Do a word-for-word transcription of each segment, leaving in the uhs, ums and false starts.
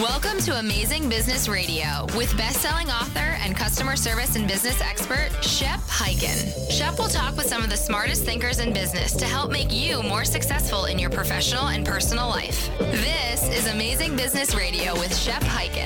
Welcome to Amazing Business Radio with best-selling author and customer service and business expert, Shep Hyken. Shep will talk with some of the smartest thinkers in business to help make you more successful in your professional and personal life. This is Amazing Business Radio with Shep Hyken.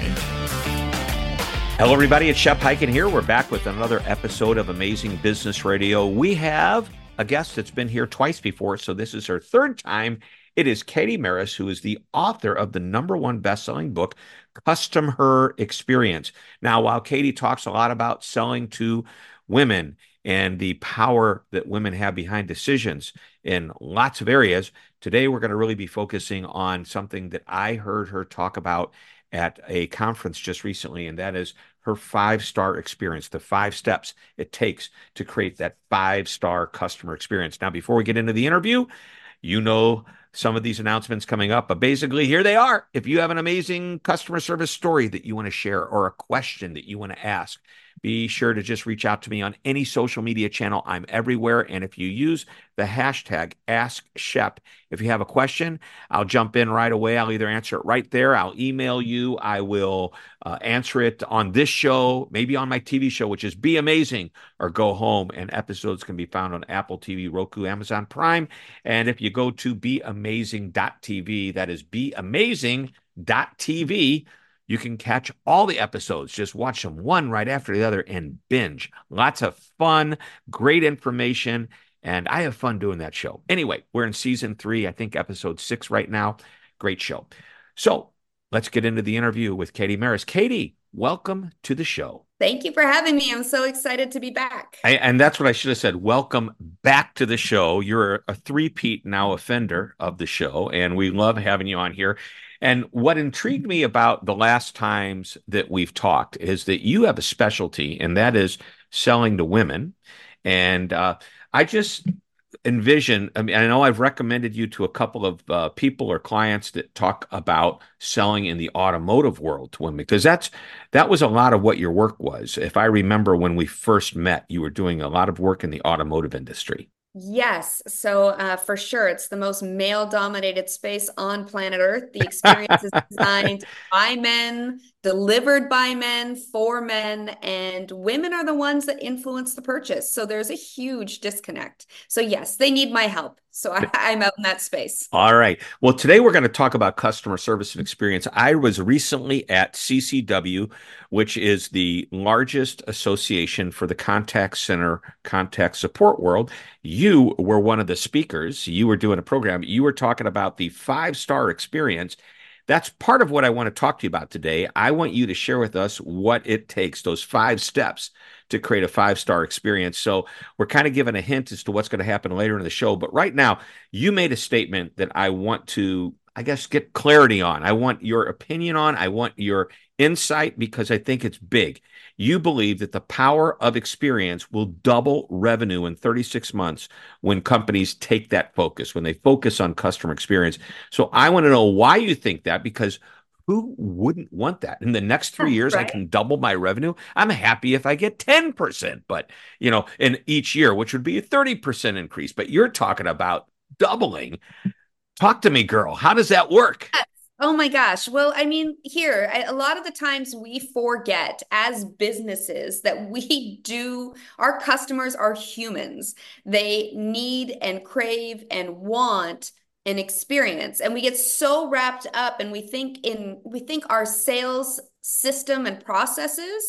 Hello, everybody. It's Shep Hyken here. We're back with another episode of Amazing Business Radio. We have a guest that's been here twice before, so this is her third time. It is Katie Maris, who is the author of the number one best-selling book, Customer Experience. Now, while Katie talks a lot about selling to women and the power that women have behind decisions in lots of areas, today we're going to really be focusing on something that I heard her talk about at a conference just recently, and that is her five-star experience, the five steps it takes to create that five-star customer experience. Now, before we get into the interview, you know some of these announcements coming up, but basically here they are. If you have an amazing customer service story that you want to share or a question that you want to ask, be sure to just reach out to me on any social media channel. I'm everywhere. And if you use the hashtag AskShep, if you have a question, I'll jump in right away. I'll either answer it right there. I'll email you. I will uh, answer it on this show, maybe on my T V show, which is Be Amazing or Go Home. And episodes can be found on Apple T V, Roku, Amazon Prime. And if you go to be amazing dot t v, that is be amazing dot t v, you can catch all the episodes. Just watch them one right after the other and binge. Lots of fun, great information, and I have fun doing that show. Anyway, we're in season three, I think episode six right now. Great show. So let's get into the interview with Katie Maris. Katie, welcome to the show. Thank you for having me. I'm so excited to be back. I, and that's what I should have said. Welcome back to the show. You're a three-peat now offender of the show, and we love having you on here. And what intrigued me about the last times that we've talked is that you have a specialty, and that is selling to women. And uh, I just envision, I mean, I know I've recommended you to a couple of uh, people or clients that talk about selling in the automotive world to women, because that's that was a lot of what your work was. If I remember when we first met, you were doing a lot of work in the automotive industry. Yes. So uh, for sure, it's the most male-dominated space on planet Earth. The experience is designed by men, delivered by men, for men, and women are the ones that influence the purchase. So there's a huge disconnect. So yes, they need my help. So I, I'm out in that space. All right. Well, today we're going to talk about customer service and experience. I was recently at C C W, which is the largest association for the contact center, contact support world. You were one of the speakers. You were doing a program. You were talking about the five-star experience. That's part of what I want to talk to you about today. I want you to share with us what it takes, those five steps to create a five-star experience. So we're kind of giving a hint as to what's going to happen later in the show. But right now, you made a statement that I want to, I guess, get clarity on. I want your opinion on. I want your insight because I think it's big. You believe that the power of experience will double revenue in thirty-six months when companies take that focus, when they focus on customer experience. So I want to know why you think that, because who wouldn't want that? In the next three years, right? I can double my revenue. I'm happy if I get ten percent, but, you know, in each year, which would be a thirty percent increase. But you're talking about doubling. Talk to me, girl. How does that work? Oh my gosh. Well, I mean, here, a lot of the times we forget as businesses that we do, our customers are humans. They need and crave and want an experience. And we get so wrapped up and we think in, we think our sales system and processes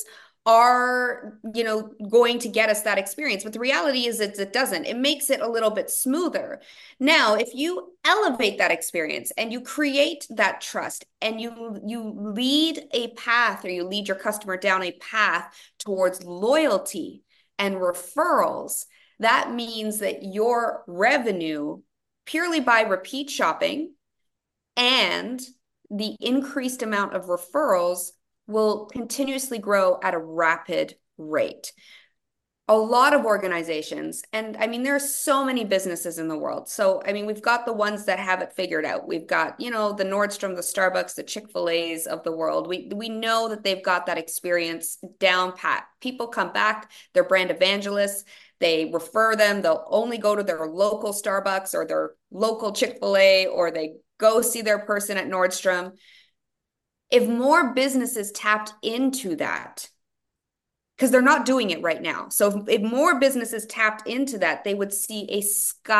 are, you know, going to get us that experience. But the reality is that it doesn't. It makes it a little bit smoother. Now, if you elevate that experience and you create that trust and you, you lead a path, or you lead your customer down a path towards loyalty and referrals, that means that your revenue, purely by repeat shopping and the increased amount of referrals, will continuously grow at a rapid rate. A lot of organizations, and I mean, there are so many businesses in the world. So, I mean, we've got the ones that have it figured out. We've got, you know, the Nordstrom, the Starbucks, the Chick-fil-A's of the world. We, we know that they've got that experience down pat. People come back, they're brand evangelists. They refer them. They'll only go to their local Starbucks or their local Chick-fil-A, or they go see their person at Nordstrom. If more businesses tapped into that, because they're not doing it right now. So if, if more businesses tapped into that, they would see a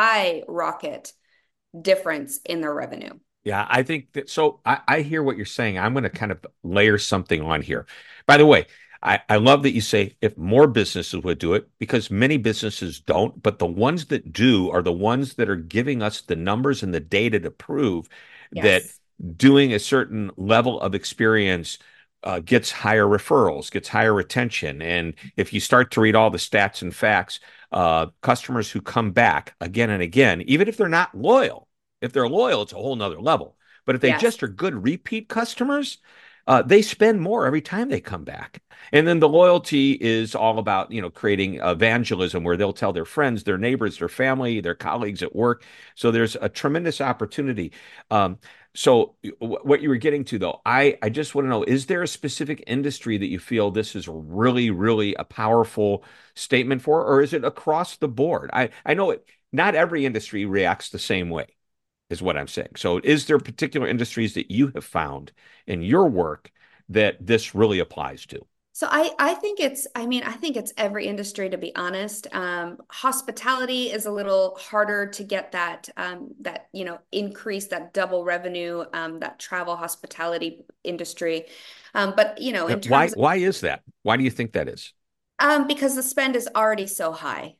skyrocket difference in their revenue. Yeah, I think that. So I, I hear what you're saying. I'm going to kind of layer something on here. By the way, I, I love that you say if more businesses would do it, because many businesses don't, but the ones that do are the ones that are giving us the numbers and the data to prove that Yes. doing a certain level of experience uh, gets higher referrals, gets higher retention. And if you start to read all the stats and facts, uh, customers who come back again and again, even if they're not loyal, if they're loyal, it's a whole nother level. But if they Yes. just are good repeat customers, uh, they spend more every time they come back. And then the loyalty is all about, you know, creating evangelism where they'll tell their friends, their neighbors, their family, their colleagues at work. So there's a tremendous opportunity. Um, so w- what you were getting to, though, I, I just want to know, is there a specific industry that you feel this is really, really a powerful statement for, or is it across the board? I, I know it, not every industry reacts the same way is what I'm saying. So is there particular industries that you have found in your work that this really applies to? So I, I think it's, I mean, I think it's every industry, to be honest. Um, hospitality is a little harder to get that, um, that, you know, increase, that double revenue, um, that travel hospitality industry. Um, but, you know, Uh, in Why terms of, why is that? Why do you think that is? um, because the spend is already so high.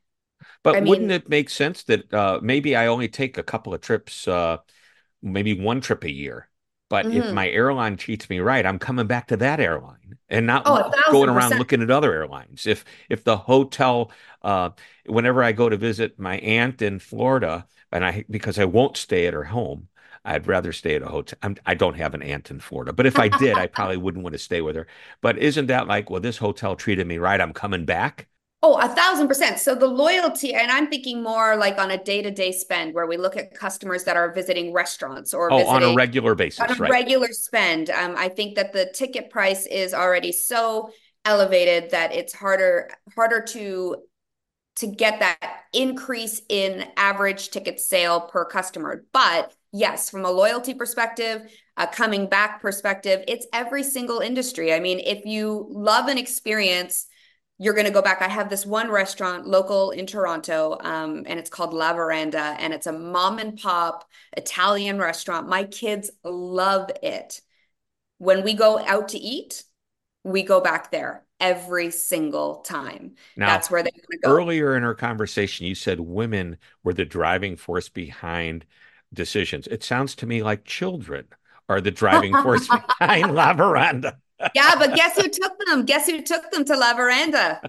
I But wouldn't mean, it make sense that uh, maybe I only take a couple of trips, uh, maybe one trip a year, but if mhm. my airline treats me right, I'm coming back to that airline and not Oh, a going thousand around percent. looking at other airlines. If if the hotel, uh, whenever I go to visit my aunt in Florida, and I because I won't stay at her home, I'd rather stay at a hotel. I'm, I don't have an aunt in Florida, but if I did, I probably wouldn't want to stay with her. But isn't that like, well, this hotel treated me right, I'm coming back? Oh, a thousand percent. So the loyalty, and I'm thinking more like on a day-to-day spend where we look at customers that are visiting restaurants or Oh, on a visiting regular on basis, a right? regular spend. Um, I think that the ticket price is already so elevated that it's harder harder to to get that increase in average ticket sale per customer. But yes, from a loyalty perspective, a coming back perspective, it's every single industry. I mean, if you love an experience, you're going to go back. I have this one restaurant local in Toronto, um, and it's called La Veranda, and it's a mom and pop Italian restaurant. My kids love it. When we go out to eat, we go back there every single time. Now, That's where they want to go. earlier in our conversation, you said women were the driving force behind decisions. It sounds to me like children are the driving force behind La Veranda. Yeah, but guess who took them? Guess who took them to La Veranda?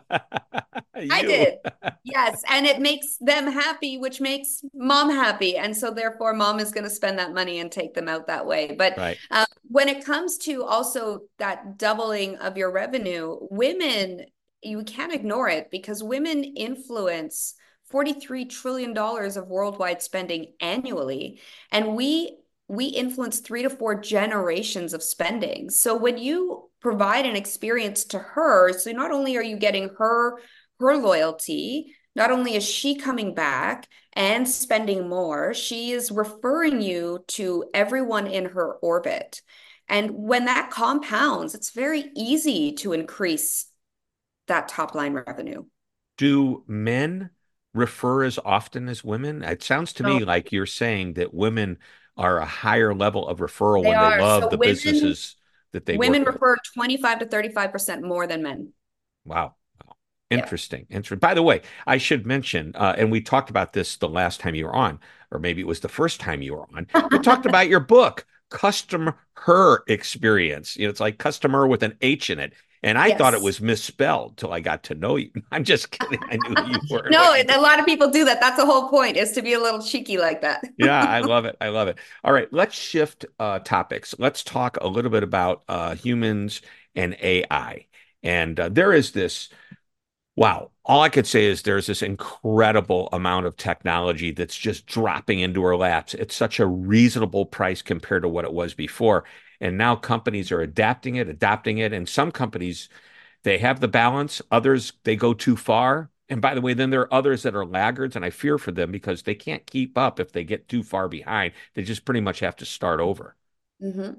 I You. did. Yes. And it makes them happy, which makes mom happy. And so, therefore, mom is going to spend that money and take them out that way. But Right. uh, when it comes to also that doubling of your revenue, women, you can't ignore it because women influence forty-three trillion dollars of worldwide spending annually. And we we influence three to four generations of spending. So when you provide an experience to her, so not only are you getting her her loyalty, not only is she coming back and spending more, she is referring you to everyone in her orbit. And when that compounds, it's very easy to increase that top line revenue. Do men refer as often as women? It sounds to me No, like you're saying that women are a higher level of referral they when they are. love So the women businesses that they women work with. refer twenty-five to thirty-five percent more than men. Wow. Wow. Yeah. Interesting. Interesting. By the way, I should mention, uh, and we talked about this the last time you were on, or maybe it was the first time you were on. We talked about your book, Customer Her Experience. You know, it's like customer with an H in it. And I thought it Yes. was misspelled till I got to know you. I'm just kidding. I knew who you were and No, what you a did. lot of people do that. That's the whole point, is to be a little cheeky like that. Yeah, I love it. I love it. All right, let's shift uh, topics. Let's talk a little bit about uh, humans and A I. And uh, there is this. Wow. All I could say is there's this incredible amount of technology that's just dropping into our laps. It's such a reasonable price compared to what it was before. And now companies are adapting it, adopting it. And some companies, they have the balance. Others, they go too far. And by the way, then there are others that are laggards, and I fear for them because they can't keep up if they get too far behind. They just pretty much have to start over. hmm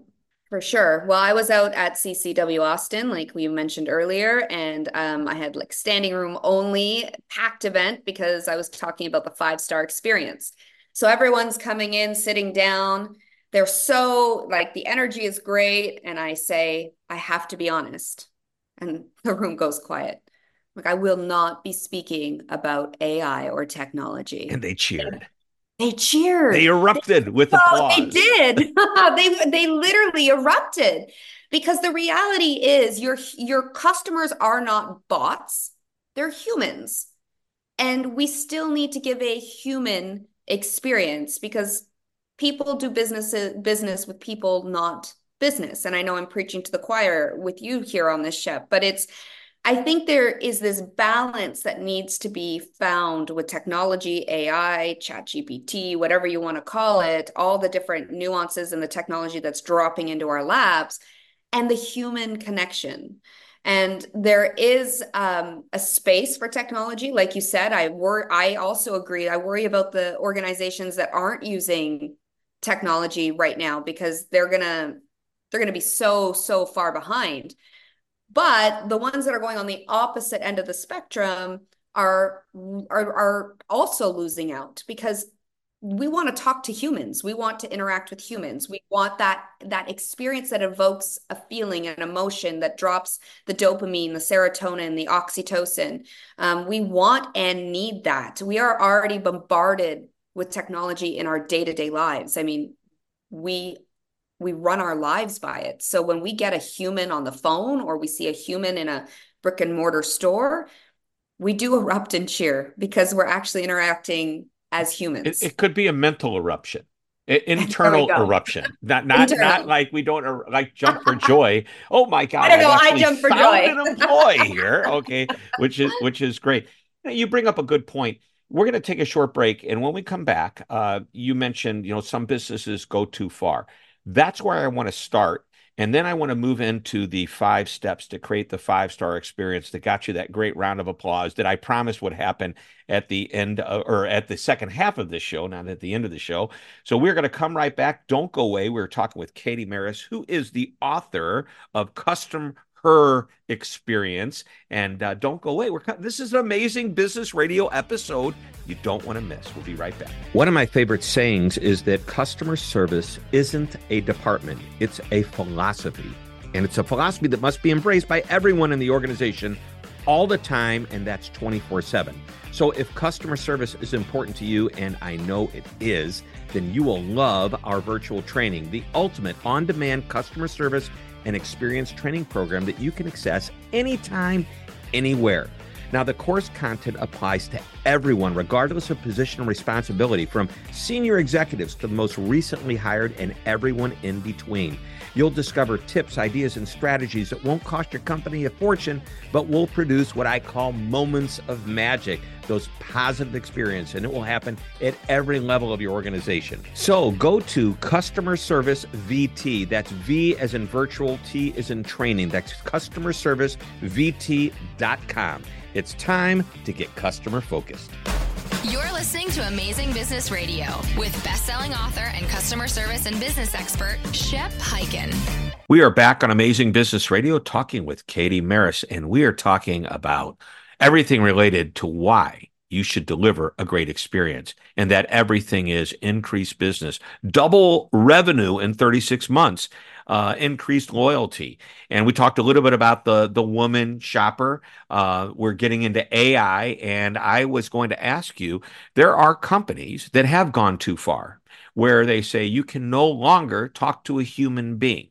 For sure. Well, I was out at C C W Austin, like we mentioned earlier, and um, I had like standing room only packed event because I was talking about the five star experience. So everyone's coming in, sitting down. They're so like the energy is great. And I say, I have to be honest. And the room goes quiet. Like, I will not be speaking about A I or technology. And they cheered. They cheered. They erupted they, with oh, applause. They did. they they literally erupted because the reality is your your customers are not bots. They're humans. And we still need to give a human experience because people do business business with people, not business. And I know I'm preaching to the choir with you here on this ship, but it's I think there is this balance that needs to be found with technology, A I, ChatGPT, whatever you want to call it, all the different nuances and the technology that's dropping into our labs, and the human connection. And there is um, a space for technology. Like you said, I wor- I also agree. I worry about the organizations that aren't using technology right now because they're gonna they're gonna be so, so far behind. But the ones that are going on the opposite end of the spectrum are, are, are also losing out because we want to talk to humans. We want to interact with humans. We want that, that experience that evokes a feeling, an emotion that drops the dopamine, the serotonin, the oxytocin. Um, we want and need that. We are already bombarded with technology in our day-to-day lives. I mean, we we run our lives by it. So when we get a human on the phone or we see a human in a brick and mortar store, we do erupt and cheer because we're actually interacting as humans. It, it could be a mental eruption, internal eruption, not not internal. Not like we don't like jump for joy. Oh my God! I don't know. I jump for found joy. An employee here, okay, which is which is great. You bring up a good point. We're going to take a short break, and when we come back, uh, you mentioned you know some businesses go too far. That's where I want to start. And then I want to move into the five steps to create the five-star experience that got you that great round of applause that I promised would happen at the end of, or at the second half of this show, not at the end of the show. So we're going to come right back. Don't go away. We're talking with Katie Maris, who is the author of Custom Her Experience. And uh, don't go away. We're this is an amazing business radio episode you don't want to miss. We'll be right back. One of my favorite sayings is that customer service isn't a department, it's a philosophy. And it's a philosophy that must be embraced by everyone in the organization all the time, and that's twenty-four seven. So if customer service is important to you, and I know it is, then you will love our virtual training, the ultimate on-demand customer service and experience training program that you can access anytime, anywhere. Now, the course content applies to everyone, regardless of position and responsibility, from senior executives to the most recently hired and everyone in between. You'll discover tips, ideas, and strategies that won't cost your company a fortune, but will produce what I call moments of magic, those positive experiences, and it will happen at every level of your organization. So go to Customer Service V T. That's V as in virtual, T as in training. That's customer service v t dot com. It's time to get customer focused. You're listening to Amazing Business Radio with best-selling author and customer service and business expert, Shep Hyken. We are back on Amazing Business Radio talking with Katie Maris, and we are talking about everything related to why you should deliver a great experience, and that everything is increased business, double revenue in thirty-six months, uh, increased loyalty. And we talked a little bit about the, the woman shopper. Uh, we're getting into A I, and I was going to ask you, there are companies that have gone too far where they say you can no longer talk to a human being.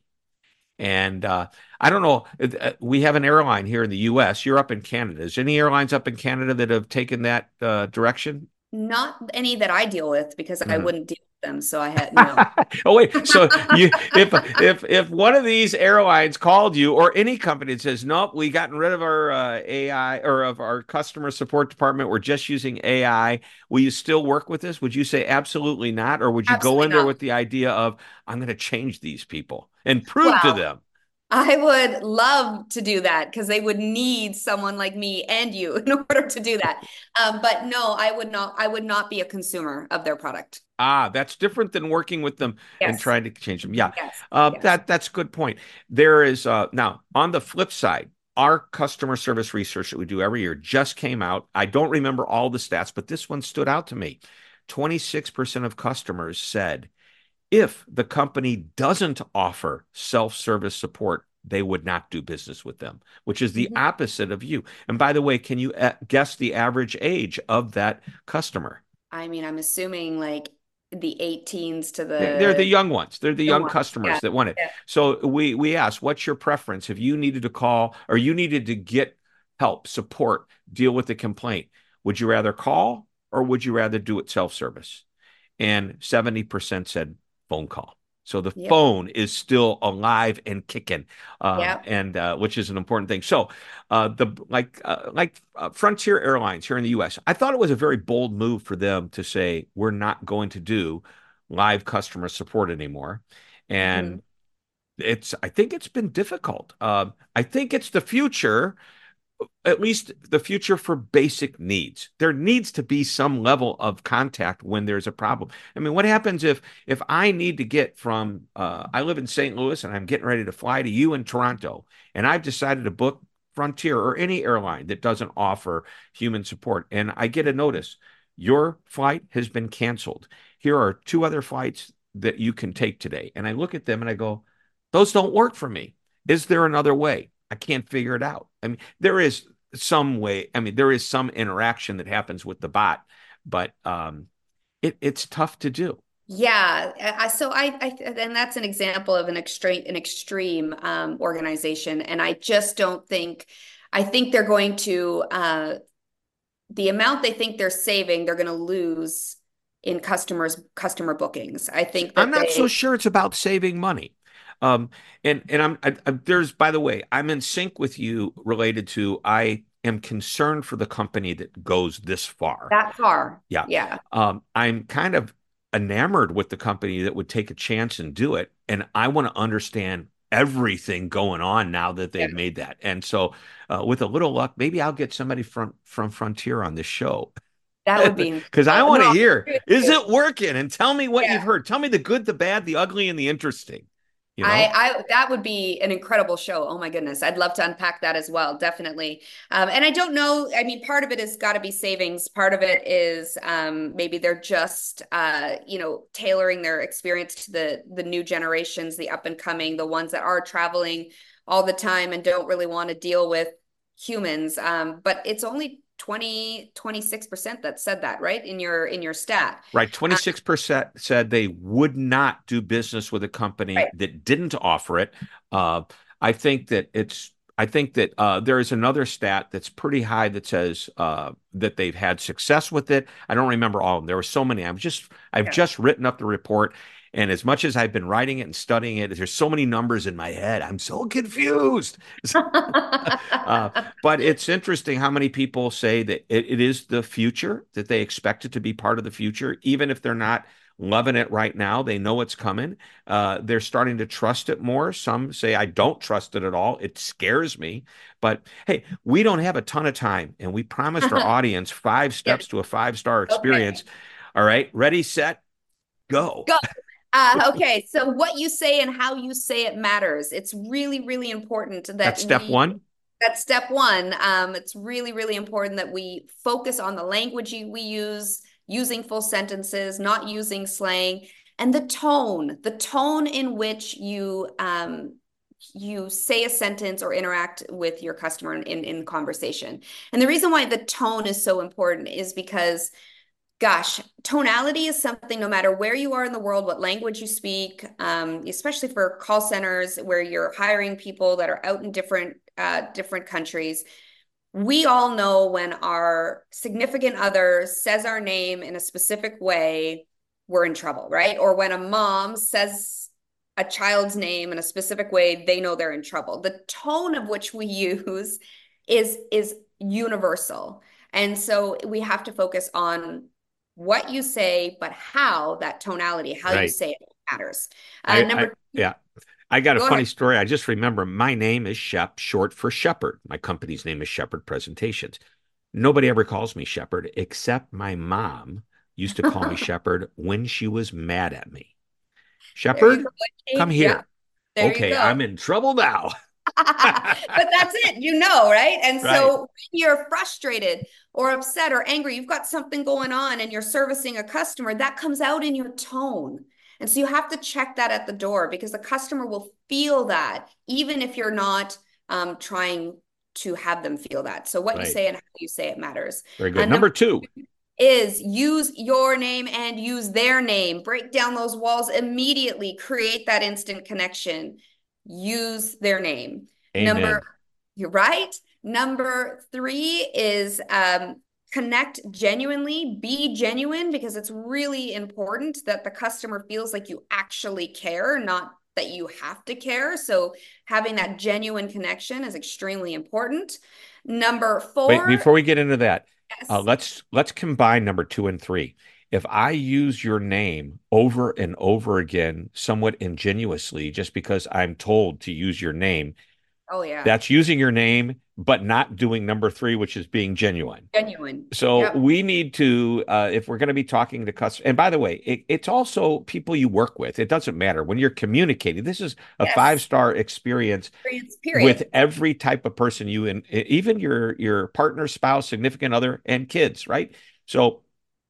And uh, I don't know, we have an airline here in the U S. You're up in Canada. Is any airlines up in Canada that have taken that uh, direction? Not any that I deal with because mm-hmm. I wouldn't deal with them. So I had no. Oh, wait. So you, if if if one of these airlines called you or any company that says, nope, we gotten rid of our uh, A I or of our customer support department, we're just using A I, will you still work with this? Would you say absolutely not? Or would you absolutely go in there not. with the idea of, I'm going to change these people and prove well, to them? I would love to do that because they would need someone like me and you in order to do that. Um, but no, I would not. I would not be a consumer of their product. Ah, that's different than working with them and Yes, trying to change them. Yeah, yes, uh, yes. that that's a good point. There is uh, now on the flip side, our customer service research that we do every year just came out. I don't remember all the stats, but this one stood out to me. twenty-six percent of customers said if the company doesn't offer self-service support, they would not do business with them, which is the Mhm. opposite of you. And by the way, can you uh, guess the average age of that customer? I mean, I'm assuming like the eighteens to They're, they're the the young ones. They're the young young ones. Yeah, customers that want it. yeah. So we we asked, what's your preference? If you needed to call or you needed to get help, support, deal with the complaint, would you rather call or would you rather do it self-service? And seventy percent said phone call. So the Yep, phone is still alive and kicking, uh, yep. and uh, which is an important thing. So, uh, the like uh, like uh, Frontier Airlines here in the U S, I thought it was a very bold move for them to say we're not going to do live customer support anymore, Mhm. and it's I think it's been difficult. Um, I think it's the future, at least the future for basic needs. There needs to be some level of contact when there's a problem. I mean, what happens if if I need to get from uh, I live in Saint Louis and I'm getting ready to fly to you in Toronto, and I've decided to book Frontier or any airline that doesn't offer human support, and I get a notice, your flight has been canceled. Here are two other flights that you can take today. And I look at them and I go, those don't work for me. Is there another way? I can't figure it out. I mean, there is some way. I mean, there is some interaction that happens with the bot, but um, it, it's tough to do. Yeah, I, so I, I, and that's an example of an extreme, an extreme um, organization, and I just don't think, I think they're going to, uh, the amount they think they're saving, they're going to lose in customers, customer bookings. I think I'm that not so they, sure it's about saving money. Um, and and I'm I, I, there's by the way, I'm in sync with you related to I am concerned for the company that goes this far. that far. Yeah. Yeah. Um, I'm kind of enamored with the company that would take a chance and do it. And I want to understand everything going on now that Yeah. they've made that. And so, uh, with a little luck, maybe I'll get somebody from from Frontier on this show That would be because I incredible. want No, to I hear, agree with is you. it working? And tell me what you've Yeah. heard. Tell me the good, the bad, the ugly, and the interesting. You I, know? I that would be an incredible show. Oh my goodness. I'd love to unpack that as well. Definitely. Um, and I don't know. I mean, part of it has got to be savings. Part of it is um, maybe they're just uh, you know, tailoring their experience to the the new generations, the up and coming, the ones that are traveling all the time and don't really want to deal with humans. Um, but it's only twenty twenty six percent that said that, right? In your in your stat. Right. Um, twenty-six percent said they would not do business with a company right. that didn't offer it. Uh, I think that it's, I think that uh, there is another stat that's pretty high that says uh, that they've had success with it. I don't remember all of them. There were so many. I'm just, I've Yeah. just written up the report. And as much as I've been writing it and studying it, there's so many numbers in my head. I'm so confused. Uh, but it's interesting how many people say that it, it is the future, that they expect it to be part of the future, even if they're not loving it right now. They know it's coming. Uh, they're starting to trust it more. Some say, I don't trust it at all. It scares me. But hey, we don't have a ton of time, and we promised our audience five Yep. steps to a five-star experience. Okay. All right, ready, set, go. Go. Uh, okay, so what you say and how you say it matters. It's really, really important That's that step we, one. that's step one. Um, it's really, really important that we focus on the language we use, using full sentences, not using slang, and the tone, the tone in which you um, you say a sentence or interact with your customer in, in, in conversation. And the reason why the tone is so important is because gosh, tonality is something no matter where you are in the world, what language you speak, um, especially for call centers where you're hiring people that are out in different uh, different countries. We all know when our significant other says our name in a specific way, we're in trouble, right? Or when a mom says a child's name in a specific way, they know they're in trouble. The tone of which we use is is universal. And so we have to focus on what you say, but how that tonality, how you Right. say it matters. Uh, I, I, number two, yeah. I got a Go funny ahead. story. I just remember my name is Shep, short for Shepherd. My company's name is Shepherd Presentations. Nobody ever calls me Shepherd except my mom used to call me Shepherd when she was mad at me. There you Shepherd, go. come Okay. Yeah, here. there you Okay, go. I'm in trouble now. But that's it, you know, right? And Right. so when you're frustrated or upset or angry, you've got something going on and you're servicing a customer, that comes out in your tone. And so you have to check that at the door because the customer will feel that, even if you're not um, trying to have them feel that. So what you Right. say and how you say it matters. Very Uh, good. number Number two. is use your name and use their name. Break down those walls immediately. Create that instant connection. Use their name. Number, Amen. you're right. Number three is um, connect genuinely. Be genuine because it's really important that the customer feels like you actually care, not that you have to care. So having that genuine connection is extremely important. Number Wait, four, before we get into that, uh, yes. let's let's combine number two and three. If I use your name over and over again, somewhat ingenuously, just because I'm told to use your name, Oh yeah. that's using your name, but not doing number three, which is being genuine. Genuine. So Yep. we need to, uh, if we're going to be talking to customers, and by the way, it, it's also people you work with. It doesn't matter when you're communicating. This is a Yes. five-star experience Experience, with period. every type of person you and even your your partner, spouse, significant other, and kids, right? So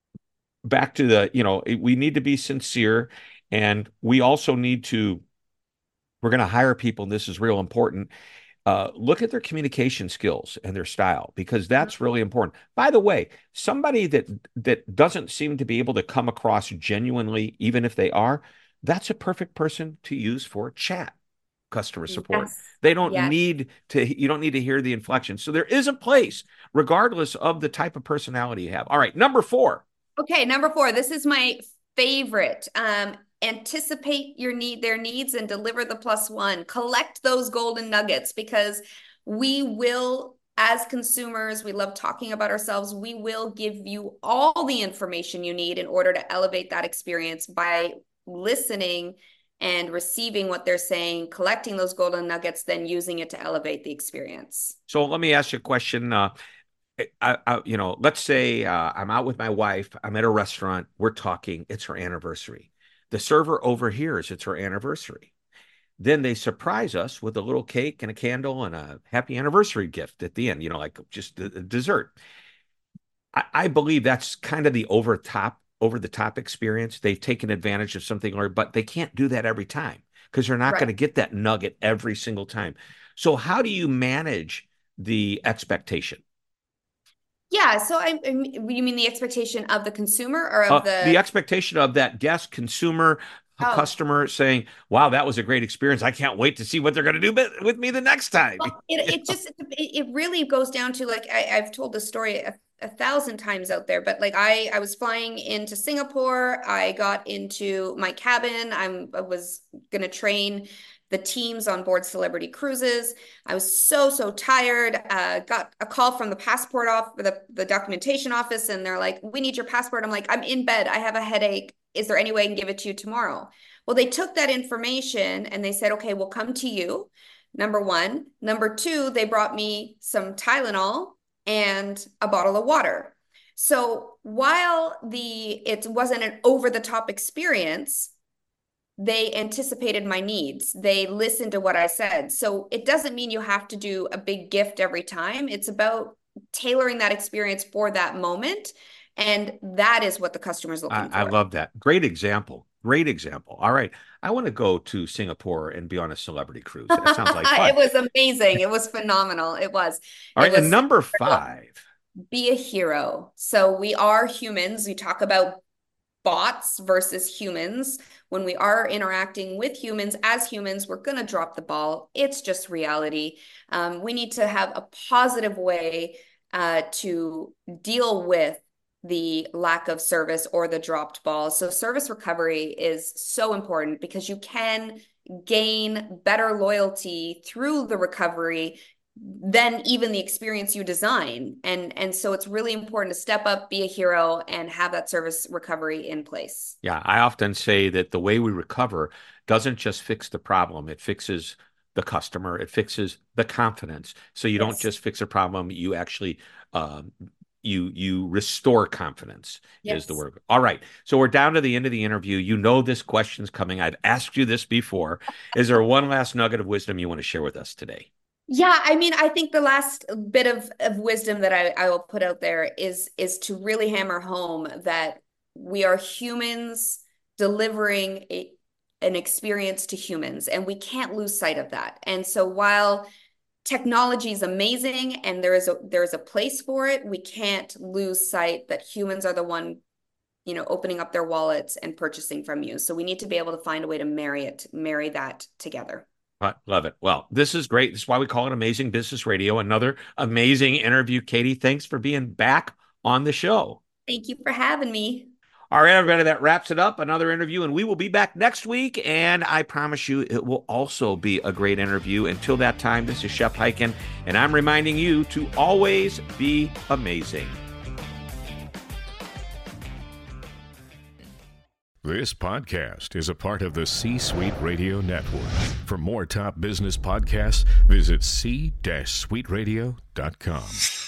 back to the, you know, we need to be sincere, and we also need to. We're going to hire people, and this is real important. Uh, look at their communication skills and their style because that's really important. By the way, somebody that that doesn't seem to be able to come across genuinely, even if they are, that's a perfect person to use for chat customer support. Yes. They don't Yes. need to, you don't need to hear the inflection. So there is a place, regardless of the type of personality you have. All right, number four. Okay, number four. This is my favorite. Um, anticipate your need, their needs, and deliver the plus one. Collect those golden nuggets because we will, as consumers, we love talking about ourselves. We will give you all the information you need in order to elevate that experience by listening and receiving what they're saying, collecting those golden nuggets, then using it to elevate the experience. So let me ask you a question. Uh, I, I, you know, let's say uh, I'm out with my wife. I'm at a restaurant. We're talking. It's her anniversary. The server overhears it's her anniversary. Then they surprise us with a little cake and a candle and a happy anniversary gift at the end, you know, like just a dessert. I, I believe that's kind of the over top, over the top experience. They've taken advantage of something, or but they can't do that every time because they're not Right. going to get that nugget every single time. So how do you manage the expectation? Yeah, so I, I you mean the expectation of the consumer or Uh, of the the expectation of that guest, consumer, oh, customer saying, "Wow, that was a great experience. I can't wait to see what they're going to do with me the next time." well, it You it know? just it, it really goes down to like I, I've told the story a, a thousand times out there, but like I I was flying into Singapore. I got into my cabin. I'm I was gonna train the teams on board Celebrity Cruises. I was so so tired. Uh, got a call from the passport off the the documentation office, and they're like, "We need your passport." I'm like, "I'm in bed. I have a headache. Is there any way I can give it to you tomorrow?" Well, they took that information and they said, "Okay, we'll come to you." Number one. Number two, they brought me some Tylenol and a bottle of water. So while the it wasn't an over the top experience, they anticipated my needs. They listened to what I said. So it doesn't mean you have to do a big gift every time. It's about tailoring that experience for that moment. And that is what the customer is I, looking I for. love that. Great example. Great example. All right. I want to go to Singapore and be on a celebrity cruise. That sounds like It fun. was amazing. It was phenomenal. It was. All It right. And was number five. be a hero. So we are humans. We talk about bots versus humans. When we are interacting with humans as humans, we're going to drop the ball. It's just reality. Um, we need to have a positive way uh, to deal with the lack of service or the dropped ball. So service recovery is so important because you can gain better loyalty through the recovery than even the experience you design. And and so it's really important to step up, be a hero, and have that service recovery in place. Yeah. I often say that the way we recover doesn't just fix the problem. It fixes the customer. It fixes the confidence. So you yes. don't just fix a problem. You actually, um, you, you restore confidence yes. is the word. All right. So we're down to the end of the interview. You know, this question's coming. I've asked you this before. Is there one last nugget of wisdom you want to share with us today? Yeah, I mean, I think the last bit of, of wisdom that I, I will put out there is, is to really hammer home that we are humans delivering a, an experience to humans, and we can't lose sight of that. And so while technology is amazing and there is a there's a place for it, we can't lose sight that humans are the one, you know, opening up their wallets and purchasing from you. So we need to be able to find a way to marry it, marry that together. I love it. Well, this is great. This is why we call it Amazing Business Radio. Another amazing interview. Katie, thanks for being back on the show. Thank you for having me. All right, everybody, that wraps it up. Another interview, and we will be back next week. And I promise you, it will also be a great interview. Until that time, this is Shep Hyken, and I'm reminding you to always be amazing. This podcast is a part of the C-Suite Radio Network. For more top business podcasts, visit c suite radio dot com.